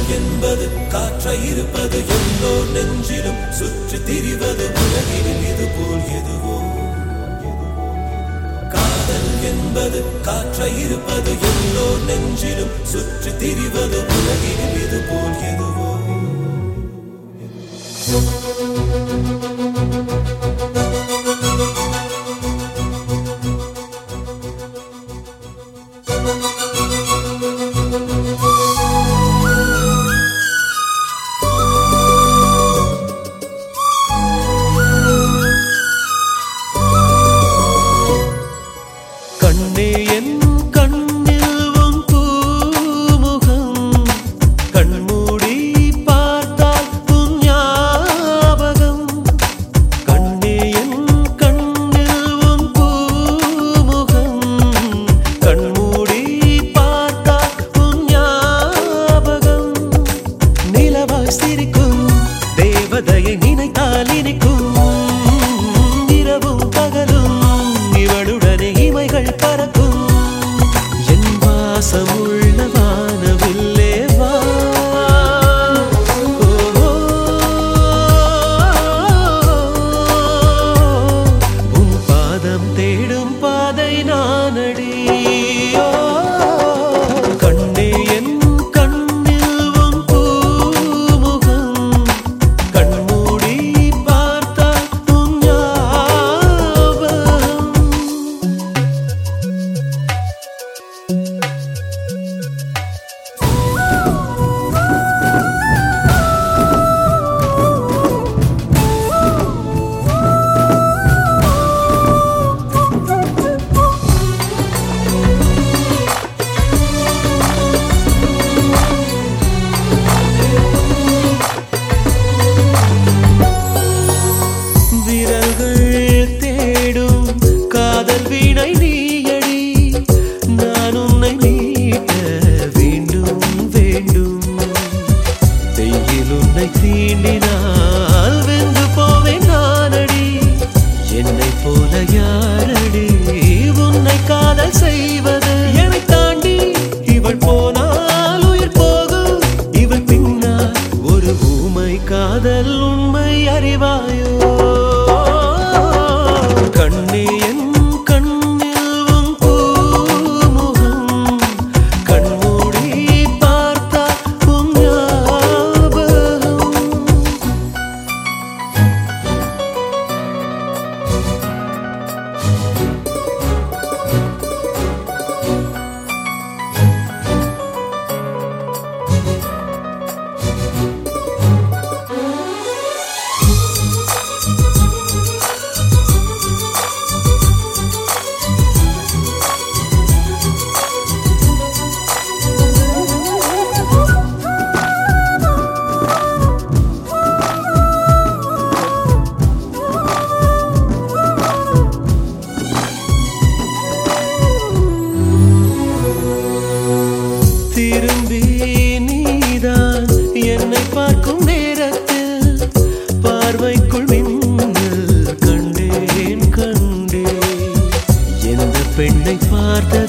என்பது காற்றை இருப்பது எல்லோர் நெஞ்சிலும் சுற்றி திரிவது உலகில் இதுபோல் எதுவோ காதல் என்பது காற்றை இருப்பது எல்லோர் நெஞ்சிலும் சுற்றி திரிவது உலகில் இதுபோல் எதுவோ தேவதையை நினைத்தால் இனிக்கும் இரவும் பகலும் இவளுடனே இமைகள் பறக்கும் என் வாசம் உள்ள வானவில்லே வா உன் பாதம் தேடும் பாதை நானடி கண்ணே என் தீண்டினால் வெந்து போவேன் நானடி என்னை போல யாரடி உன்னை காதல் செய்வது என்னை தாண்டி இவள் போனால் உயிர் போகும் இவள் பின்னால் ஒரு ஊமை காதல் உண்மை அறிவாயோ கண்ணே என் திரும்பி நீதான் என்னை பார்க்கும் நேரத்தில் பார்வைக்குள் மின்னல் கண்டேன் எந்த பெண்ணை பார்த்த